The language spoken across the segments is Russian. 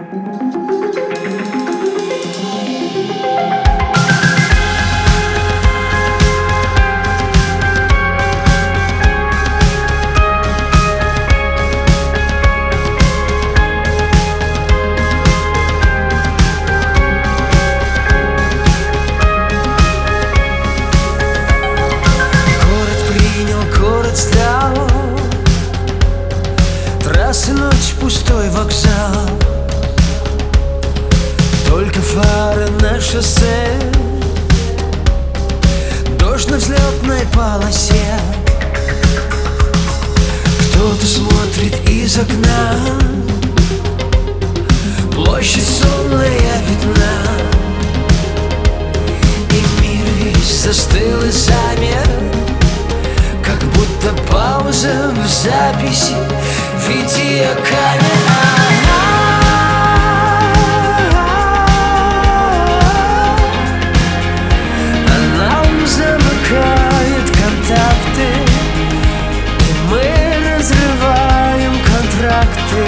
Трасса, ночь, пустой вокзал, только фары на шоссе, дождь на взлетной полосе. Кто-то смотрит из окна, площадь сонная видна, и мир весь застыл и замер, как будто пауза в записи видеокамер. А нам замыкает контакты, и мы разрываем контракты.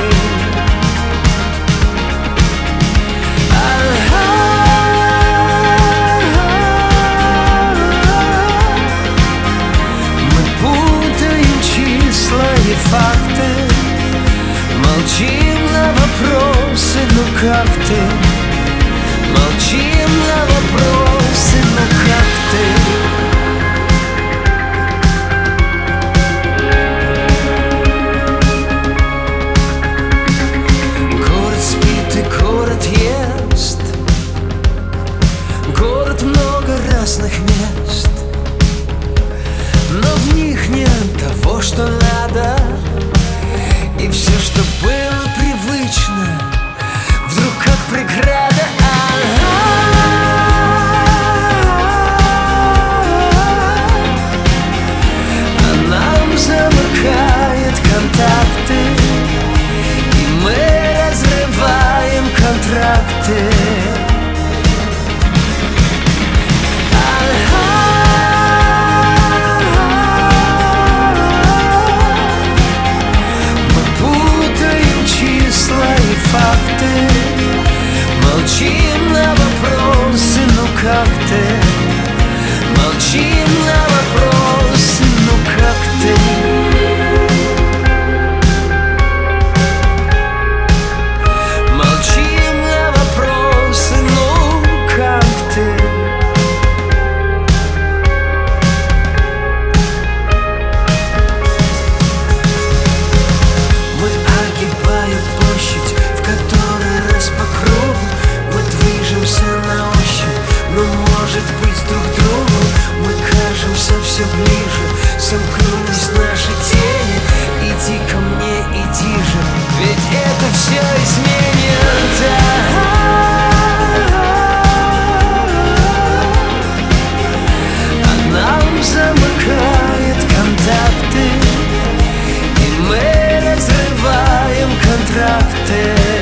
Факты, молчим на вопросы, ну как ты? Молчим на вопросы, ну как ты? Город спит и город ест, город много разных мест, но в них нет того, что надо. И все, что было привычно, вдруг как преграда. А нам замыкает контакты, и мы разрываем контракты. Факты, молчим на вопросы, ну как ты? Молчим на вопросы, ну как ты? Молчим на вопросы, ну как ты? Мы огибаем площадь, который раз по кругу, мы движемся на ощупь, но может быть друг другу мы кажемся все ближе. Сомкнулись наши тени, иди ко мне, иди же, ведь это все изменит. А нам замыкает контакты, и мы разрываем контракты.